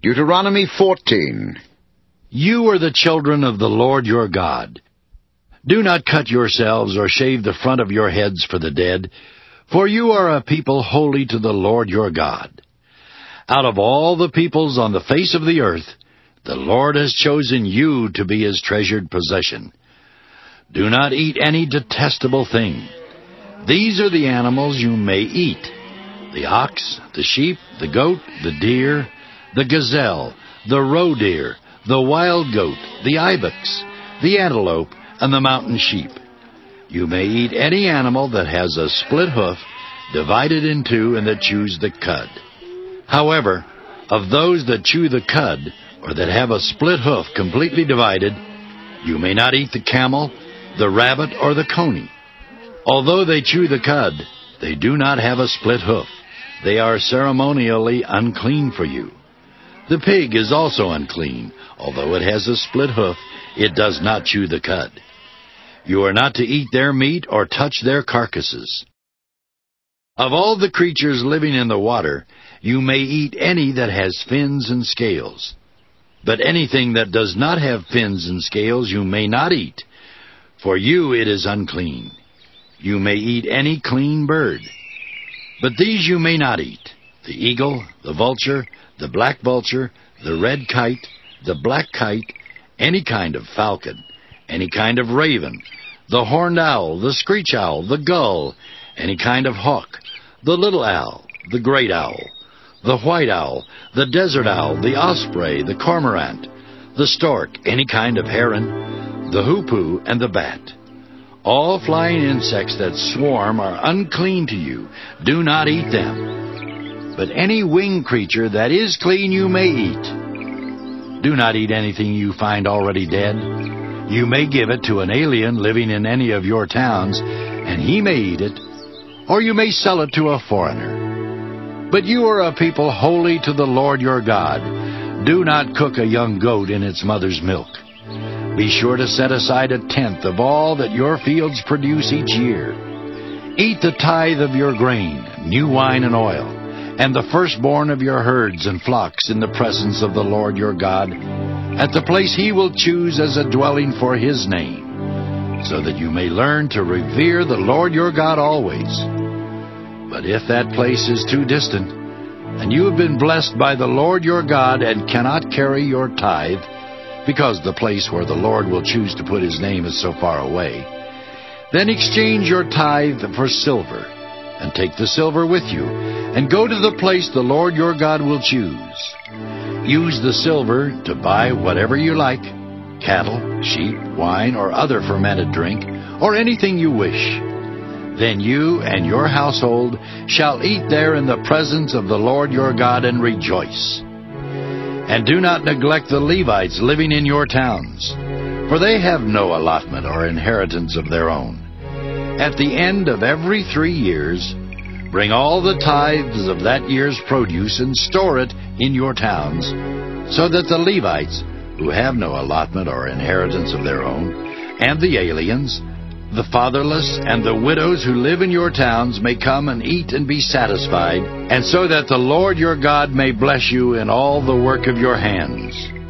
Deuteronomy 14. You are the children of the Lord your God. Do not cut yourselves or shave the front of your heads for the dead, for you are a people holy to the Lord your God. Out of all the peoples on the face of the earth, the Lord has chosen you to be His treasured possession. Do not eat any detestable thing. These are the animals you may eat: the ox, the sheep, the goat, the deer, the gazelle, the roe deer, the wild goat, the ibex, the antelope, and the mountain sheep. You may eat any animal that has a split hoof, divided in two, and that chews the cud. However, of those that chew the cud, or that have a split hoof completely divided, you may not eat the camel, the rabbit, or the coney. Although they chew the cud, they do not have a split hoof. They are ceremonially unclean for you. The pig is also unclean. Although it has a split hoof, it does not chew the cud. You are not to eat their meat or touch their carcasses. Of all the creatures living in the water, you may eat any that has fins and scales. But anything that does not have fins and scales you may not eat. For you it is unclean. You may eat any clean bird. But these you may not eat: the eagle, the vulture, the black vulture, the red kite, the black kite, any kind of falcon, any kind of raven, the horned owl, the screech owl, the gull, any kind of hawk, the little owl, the great owl, the white owl, the desert owl, the osprey, the cormorant, the stork, any kind of heron, the hoopoe, and the bat. All flying insects that swarm are unclean to you. Do not eat them. But any winged creature that is clean you may eat. Do not eat anything you find already dead. You may give it to an alien living in any of your towns, and he may eat it, or you may sell it to a foreigner. But you are a people holy to the Lord your God. Do not cook a young goat in its mother's milk. Be sure to set aside 1/10 of all that your fields produce each year. Eat the tithe of your grain, new wine and oil, and the firstborn of your herds and flocks in the presence of the Lord your God, at the place He will choose as a dwelling for His name, so that you may learn to revere the Lord your God always. But if that place is too distant, and you have been blessed by the Lord your God and cannot carry your tithe, because the place where the Lord will choose to put His name is so far away, then exchange your tithe for silver, and take the silver with you, and go to the place the Lord your God will choose. Use the silver to buy whatever you like: cattle, sheep, wine, or other fermented drink, or anything you wish. Then you and your household shall eat there in the presence of the Lord your God and rejoice. And do not neglect the Levites living in your towns, for they have no allotment or inheritance of their own. At the end of every 3 years, bring all the tithes of that year's produce and store it in your towns, so that the Levites, who have no allotment or inheritance of their own, and the aliens, the fatherless, and the widows who live in your towns may come and eat and be satisfied, and so that the Lord your God may bless you in all the work of your hands.